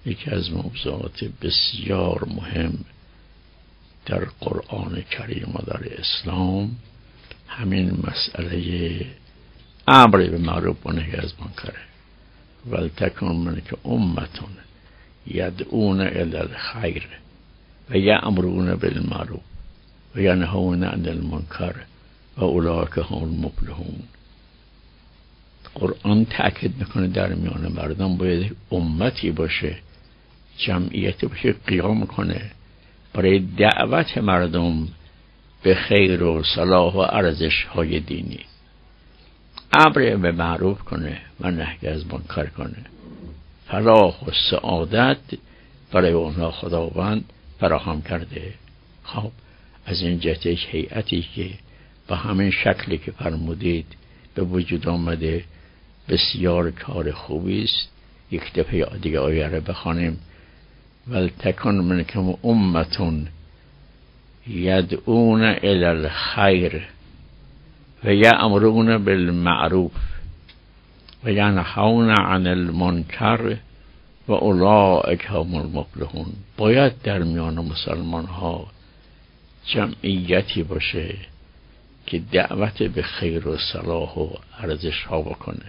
یکی از موضوعات بسیار مهم در قرآن کریم و در اسلام همین مسئله امر به معروف و نهی از منکره. ولتکن منکم امة یدعون الی الخیر و یأمرون بالمعروف و ینهون عن المنکر و اولئک هم المفلحون. قرآن تأکید میکنه در میان مردم باید امتی باشه، جمعیتی باشه، قیام کنه برای دعوت مردم به خیر و صلاح و ارزش های دینی، امر به معروف کنه و نهی از منکر کنه. فلاح و سعادت برای اونها خداوند فراهم کرده. خب از این جهت یک هیئتی که با همین شکلی که فرمودید به وجود آمده بسیار کار خوبی است. یک دفعه دیگه آیه رو بخوانیم. ولتکن منکم امة یدعون الی الخیر و یأمرون بالمعروف و ینهون عن المنکر و اولئک هم المفلحون. باید در میان مسلمان ها جمعیتی باشه که دعوت به خیر و صلاح و ارزش ها بکنه،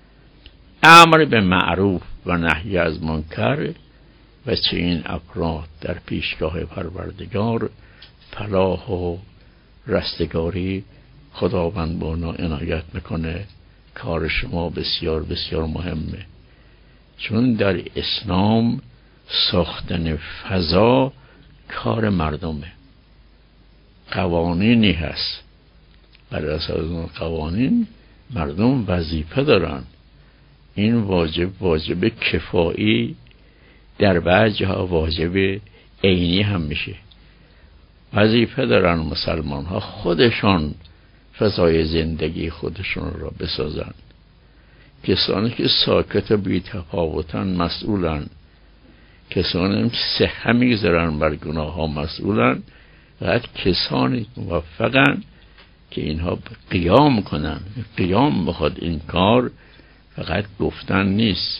امر به معروف و نهی از منکر، و چه این افراد در پیشگاه پروردگار فلاح و رستگاری خداوند به اونا عنایت میکنه. کار شما بسیار بسیار مهمه، چون در اسلام ساختن فضا کار مردمه. قوانینی هست، بر اساس اون قوانین مردم وظیفه دارن. این واجب کفایی، در بعض جاها واجب عینی هم میشه. وظیفه دارن مسلمان ها خودشان فضای زندگی خودشون را بسازن. کسانی که ساکت و بی تفاوتن مسئولن، کسانی که صحه میگذارن بر گناه ها مسئولن. و کسانی موفقن که اینها قیام کنن. قیام بخواد این کار فقط گفتن نیست،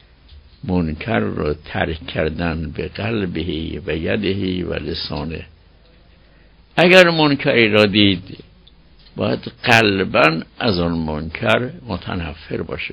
منکر را ترک کردن به قلبه و یده و لسانه. اگر منکری را دید باید قلباً از آن منکر متنفر باشه،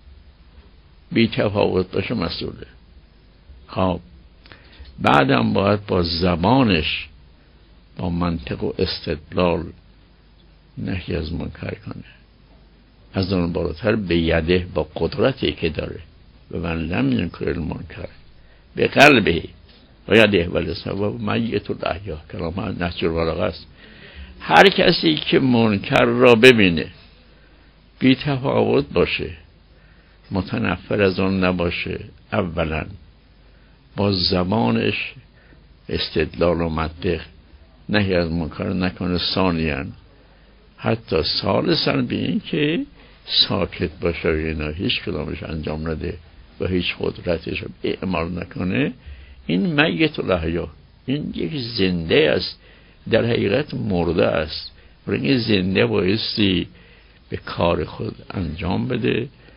بی تفاوت باشه، مسئوله. خب بعدم باید با زبانش با منطق و استدلال نهی از منکر کنه. از اون بالاتر به یده، با قدرتی که داره، و من لم ینکر المنکر به قلبه و یده و لسانه و میت الاحیا. کلام نهج البلاغه است. هر کسی که منکر را ببینه بی تفاوت باشه، متنفر از آن نباشه، اولا با زبانش استدلال و منطق نهی از منکر نکنه، ثانیاً حتی ثالثاً به این که ساکت باشه و اینا هیچ کدامش انجام نده و هیچ قدرتش اعمال نکنه. این میت الاحیا، این یک زنده است، در حقیقت مرده است. برای این زنده بایستی به کار خود انجام بده